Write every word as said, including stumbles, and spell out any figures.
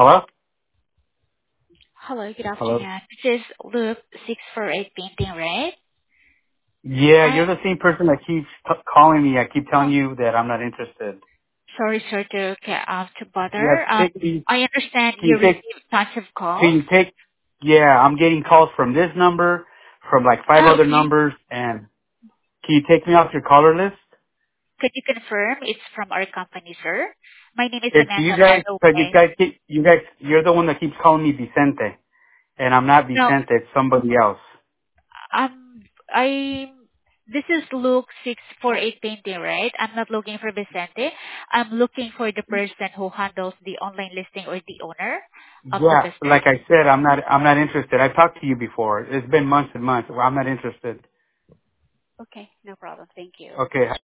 Hello? Hello, good Hello? afternoon. This is Luke six four eight Painting, right? Yeah, I'm you're the same person that keeps t- calling me. I keep telling oh, you that I'm not interested. sorry, sir, to ca- uh, to Yeah, bother. Um, take me. I understand Can you you take? receive tons of Can calls. you take? Yeah, I'm getting calls from this number, from like five Oh, other okay. numbers, and can you take me off your caller list? Could you confirm it's from our company, sir? My name is It's you Samantha, by guys, the because you way. guys, keep, you guys, you're the one that keeps calling me Vicente, and I'm not No, Vicente. It's somebody else. um, I. This is Luke six four eight Painting, right? I'm not looking for Vicente. I'm looking for the person who handles the online listing or the owner of the Yeah, business. like I said, I'm not. I'm not interested. I talked to you before. It's been months and months. Well, I'm not interested. Okay, no problem. Thank you. Okay.